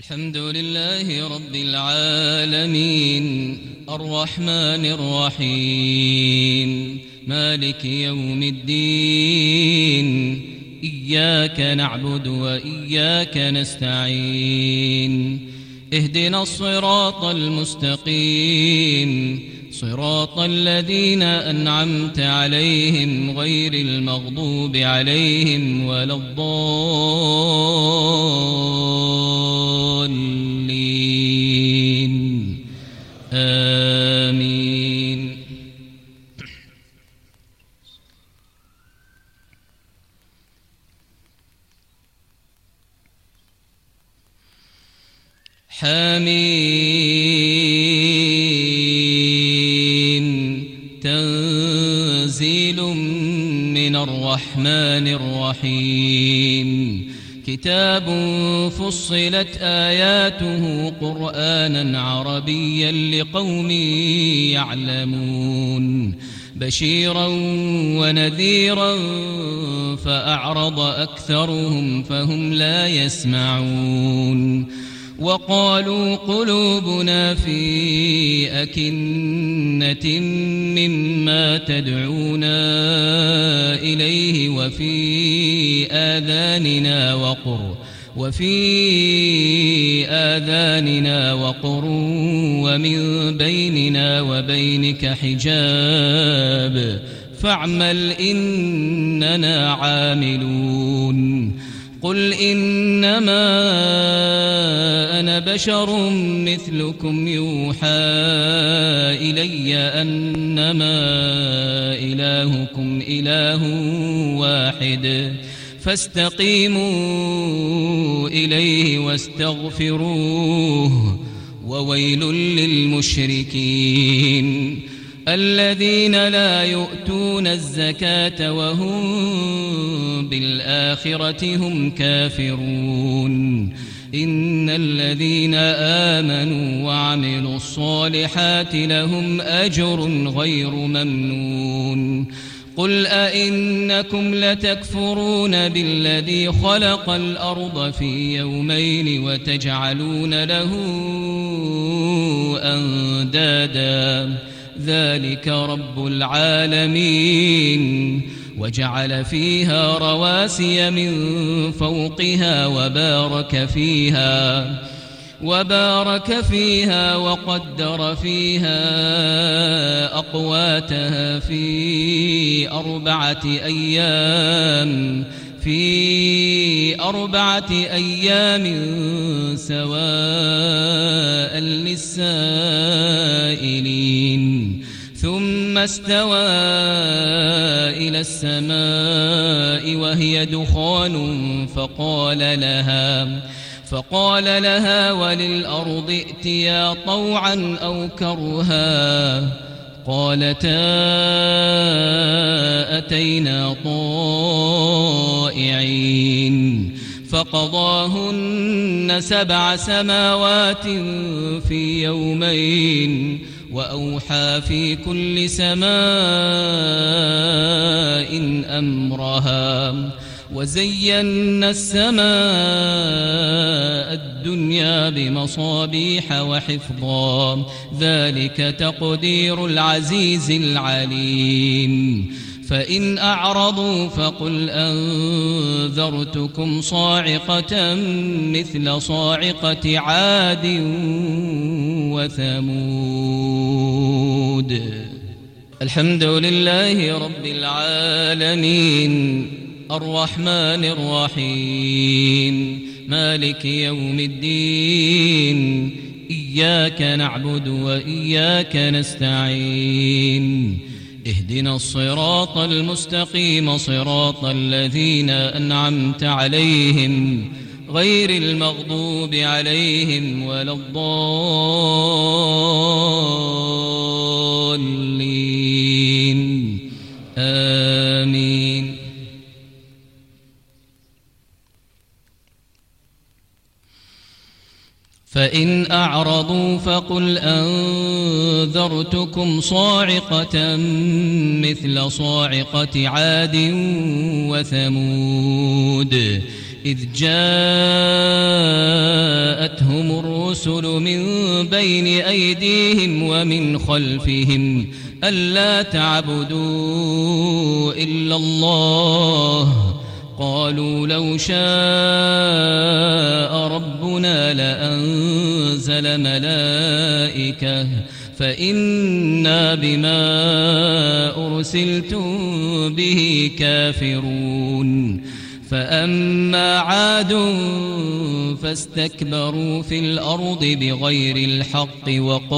الحمد لله رب العالمين الرحمن الرحيم مالك يوم الدين إياك نعبد وإياك نستعين اهدنا الصراط المستقيم صراط الذين أنعمت عليهم غير المغضوب عليهم ولا الضالين آمين. حميم تنزيل من الرحمن الرحيم كتاب فصلت آياته قرآنا عربيا لقوم يعلمون بشيرا ونذيرا فأعرض أكثرهم فهم لا يسمعون وقالوا قلوبنا في أكنة مما تدعونا إليه وفي آذاننا وقر ومن بيننا وبينك حجاب فاعمل إننا عاملون قل إنما أنا بشر مثلكم يوحى إلي أنما إلهكم إله واحد فاستقيموا إليه واستغفروه وويل للمشركين الذين لا يؤتون الزكاة وهم بالآخرة هم كافرون إن الذين آمنوا وعملوا الصالحات لهم أجر غير ممنون قل أئنكم لتكفرون بالذي خلق الأرض في يومين وتجعلون له أندادا ذلك رب العالمين وجعل فيها رواسي من فوقها وبارك فيها وقدر فيها أقواتها في أربعة أيام سواء للسائلين ثم استوى إلى السماء وهي دخان فقال لها وللأرض ائتيا طوعا أو كرها قالتا أتينا طائعين فقضاهن 7 سماوات في يومين وأوحى في كل سماء أمرها وزينا السماء الدنيا بمصابيح وحفظا ذلك تقدير العزيز العليم فإن أعرضوا فقل أنذرتكم صاعقة مثل صاعقة عاد وثمود. الحمد لله رب العالمين الرحمن الرحيم مالك يوم الدين إياك نعبد وإياك نستعين اهدنا الصراط المستقيم صراط الذين أنعمت عليهم غير المغضوب عليهم ولا الضالين آمين. فإن أعرضوا فقل أنذرتكم صاعقة مثل صاعقة عاد وثمود إذ جاءتهم الرسل من بين أيديهم ومن خلفهم ألا تعبدوا إلا الله قالوا لو شاء ربنا لأنزل ملائكة فإنا بما أرسلتم به كافرون فأما عاد فاستكبروا في الأرض بغير الحق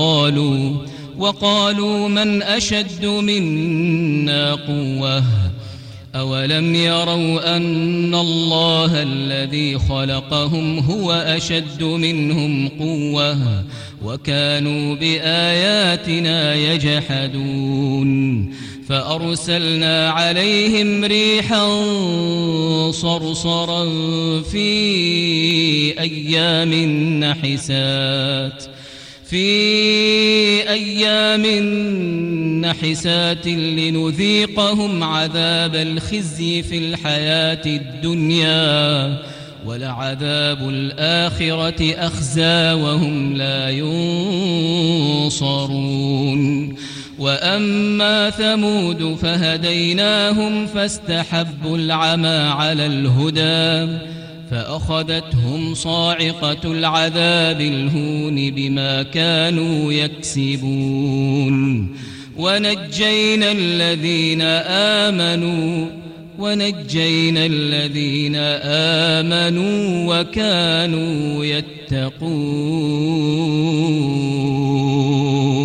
وقالوا من أشد منا قوة أولم يروا أن الله الذي خلقهم هو أشد منهم قوة وكانوا بآياتنا يجحدون فأرسلنا عليهم ريحا صرصرا في أيام نحسات لنذيقهم عذاب الخزي في الحياة الدنيا ولعذاب الآخرة أخزى وهم لا ينصرون وأما ثمود فهديناهم فاستحبوا العمى على الهدى فأخذتهم صاعقة العذاب الهون بما كانوا يكسبون ونجينا الذين آمنوا وكانوا يتقون.